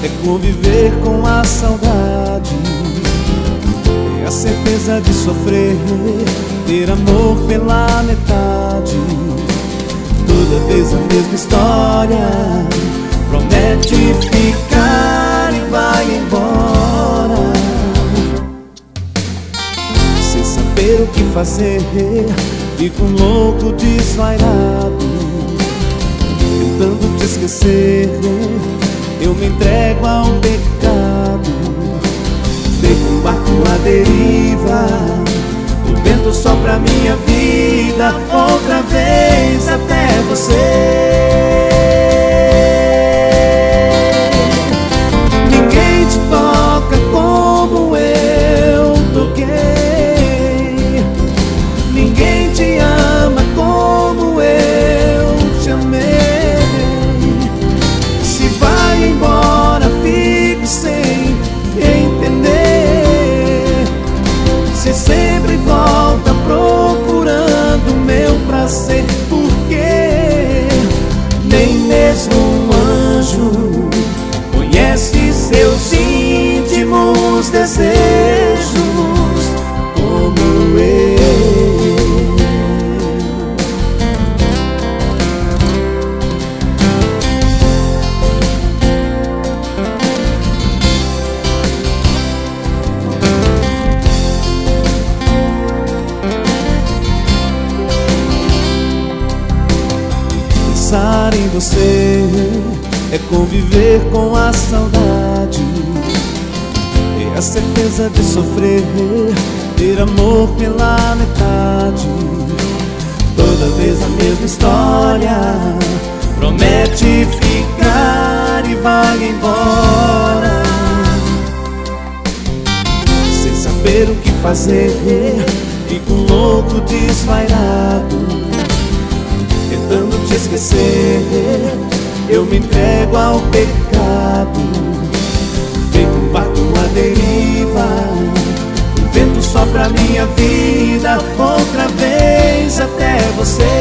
é conviver com a saudade, é a certeza de sofrer, ter amor pela metade. Toda vez a mesma história, promete ficar e vai embora, sem saber o que fazer. Fico um louco desvairado, tentando te esquecer. Eu me entrego ao pecado, feito um barco à deriva. O vento sopra minha vida outra vez até você. Ninguém te toca como eu toquei, ninguém te ama como eu te amei. Se vai embora, fico sem entender. Se sempre volta procurando meu prazer, porque nem mesmo um anjo conhece seus íntimos desejos como eu. Pensar em você é conviver com a saudade, é a certeza de sofrer, ter amor pela metade. Toda vez a mesma história, promete ficar e vai embora, sem saber o que fazer. Fico louco desvairado, tentando te esquecer. Eu me entrego ao pecado, feito um barco à deriva. O vento sopra minha vida outra vez até você.